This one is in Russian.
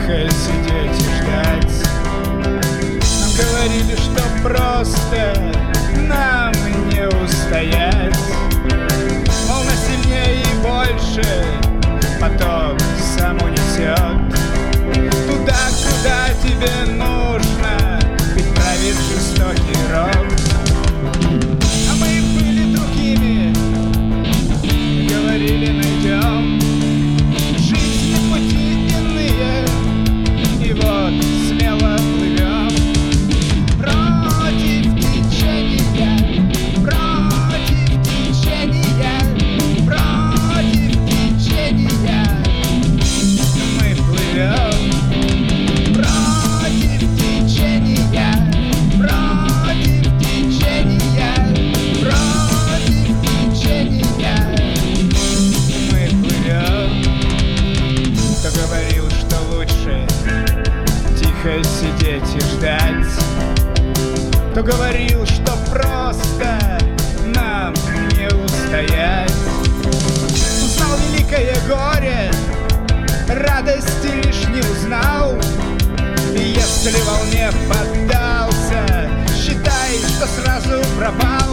тихо сидеть и ждать. Нам говорили, что просто нам не устоять. Волна сильнее и больше поток сам унесет туда, куда тебе нужно, ведь правит жестокий рок. А мы были другими, говорили, найдем жизни пути иные, и вот смело плывем против течения, против течения, против течения. Мы плывем против течения, против течения, против течения. Мы плывем. Кто говорил, что лучше тихо сидеть и ждать? Кто говорил, что просто нам не устоять? Узнал великое горе, радости лишь не узнал. И если волне поддался, считай, что сразу пропал.